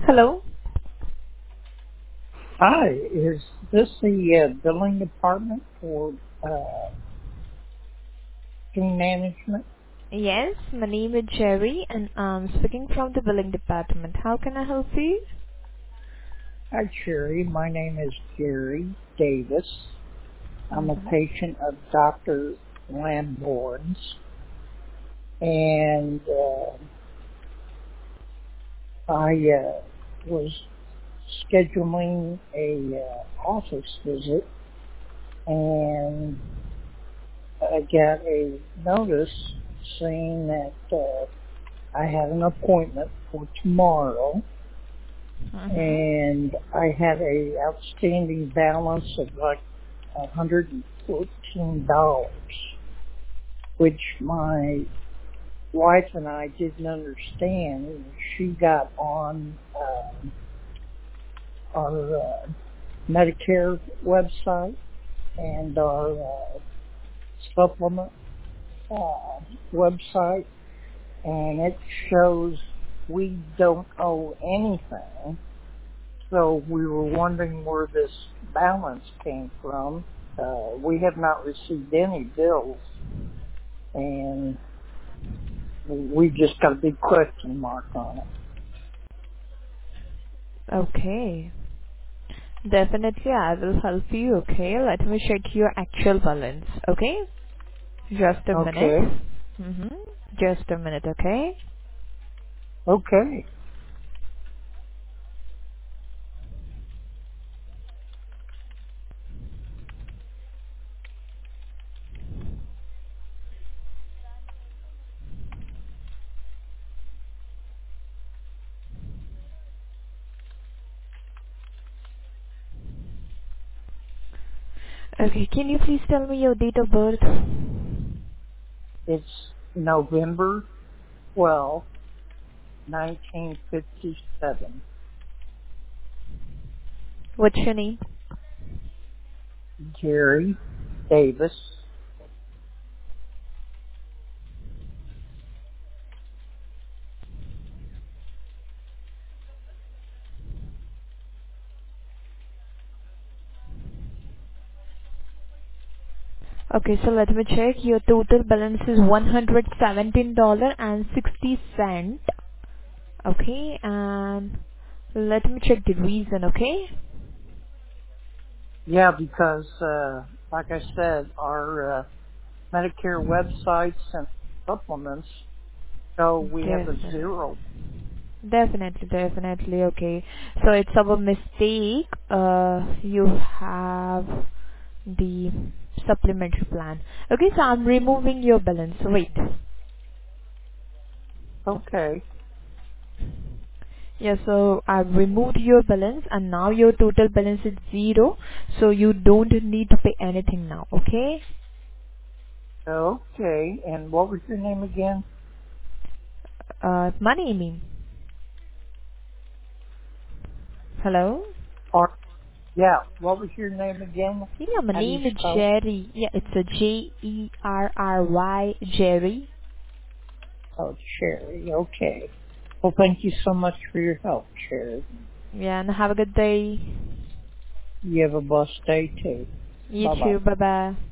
Hello? Hi, is this the billing department for team management? Yes, my name is Jerry and I'm speaking from the billing department. How can I help you? Hi, Sherry. My name is Gary Davis. I'm a Mm-hmm. patient of Dr. Lamborn's, and I was scheduling a office visit, and I got a notice saying that I had an appointment for tomorrow, Mm-hmm. and I had a outstanding balance of like $114, which my wife and I didn't understand. She got on our Medicare website and our supplement website, and it shows we don't owe anything. So we were wondering where this balance came from. We have not received any bills, and we just got a big question mark on it. Okay. Definitely I will help you, okay? Let me check your actual balance, okay? Just a minute. Okay. Mm-hmm. Just a minute, okay? Okay. Okay, can you please tell me your date of birth? It's November 12, 1957. What's your name? Jerry Davis. Okay, so let me check. Your total balance is $117.60. Okay, and let me check the reason, okay? Yeah, because, like I said, our Medicare websites and supplements show we have a Definitely. zero. Definitely, okay. So it's our mistake. You have the supplementary plan. Okay, so I'm removing your balance. Wait. Okay. Yeah, so I've removed your balance and now your total balance is zero. So you don't need to pay anything now, okay? Okay. And what was your name again? Money, I mean. Hello? Or, yeah, what was your name again? Yeah, my How do you name is spell it? Jerry. Yeah, it's a Jerry, Jerry. Oh, Sherry. Okay. Well, thank you so much for your help, Sherry. Yeah, and have a good day. You have a blessed day too. You Bye bye. too. Bye bye.